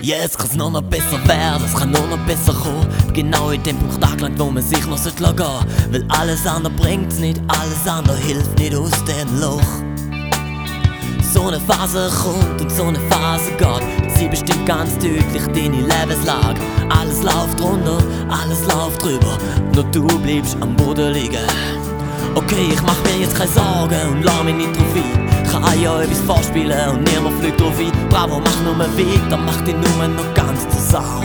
Jetzt kann's noch besser werden, es kann noch besser kommen. Genau in dem Punkt angelangt, wo man sich noch gehen sollte. Weil alles andere bringt's nicht, alles andere hilft nicht aus dem Loch. So eine Phase kommt und so eine Phase geht. Sie bestimmt ganz deutlich deine Lebenslage. Alles läuft runter, alles läuft drüber. Nur du bleibst am Boden liegen. Okay, ich mach mir jetzt keine Sorgen und lass mich nicht drauf ein. Kann ja etwas vorspielen und niemand fliegt drauf ein. Bravo, mach nur weiter, mach dich nur noch ganz zur Sau.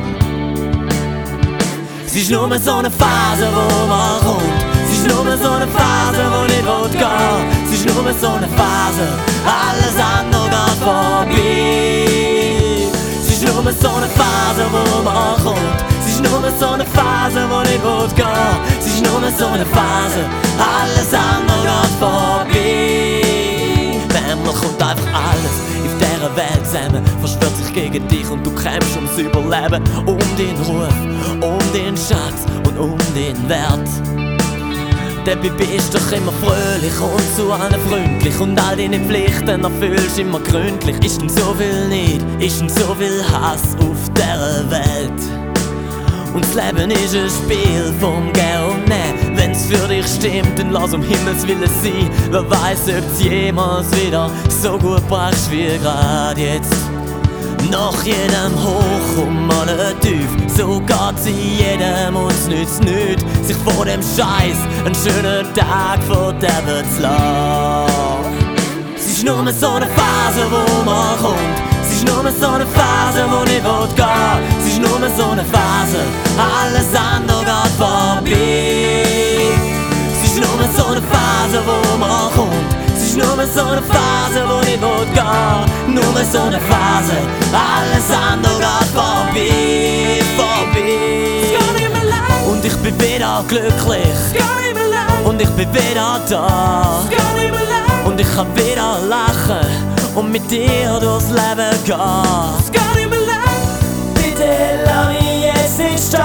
Es ist nur so eine Phase, wo man kommt. Es ist nur so eine Phase, wo nicht gehen. Es ist nur so eine Phase, alles andere geht vorbei. Es ist nur so eine Phase, wo man kommt. Es ist nur so eine Phase, wo nicht gehen. Es ist nur so eine Phase, alles andere geht vorbei. Manchmal kommt einfach alles auf dieser Welt zusammen, verschwört sich gegen dich und du kämpfst ums Überleben. Um den Ruf, um den Schatz und um den Wert. Dabei bist du doch immer fröhlich und zu allen freundlich und all deine Pflichten erfüllst immer gründlich. Ist denn so viel Neid, ist denn so viel Hass auf dieser Welt? Und das Leben ist ein Spiel vom Gehen und Nehmen. Wenn's für dich stimmt, dann lass um Himmels Willen sein. Wer weiß, ob's jemals wieder so gut brauchst wie grad jetzt. Nach jedem Hoch und mal tief, so geht's in jedem und es nützt nichts, sich vor dem Scheiß einen schönen Tag verderben zu lassen. Es ist nur so eine Phase, wo man kommt. Es ist nur so eine Phase, wo nicht gehen. Es ist nur so eine Phase, alles andere geht vorbei. Es ist nur so eine Phase, wo man kommt. Es ist nur so eine Phase, wo nicht gehen. Nur so eine Phase, alles andere geht vorbei, vorbei. Und ich bin wieder glücklich. Und ich bin wieder da. Und ich kann wieder lachen und mit dir durchs Leben gehen. Bitte lass mich jetzt nicht stehen.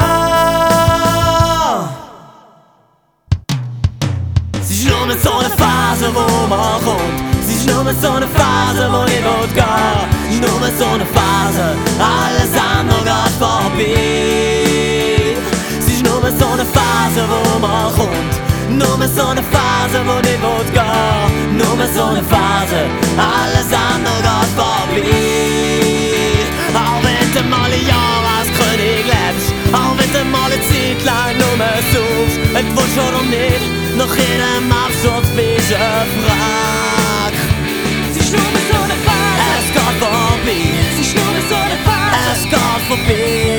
Es ist nur so eine Phase, wo man kommt. Es ist nur so eine Phase, wo nicht gehen. Es ist nur so eine Phase, alles andere geht vorbei. Es ist nur so eine Phase, wo man kommt. Nur so eine Phase, wo nicht gehen. Nur so eine Phase, alles andere geht vorbei. Auch wenn du mal ein Jahr als König lebst, auch wenn du mal eine Zeit lang nur suchst, ob du schon oder nicht, nach jedem Absturz bist du ein Wrack. Es ist nur so eine Phase, es geht vorbei. Es ist nur so eine Phase, es geht vorbei.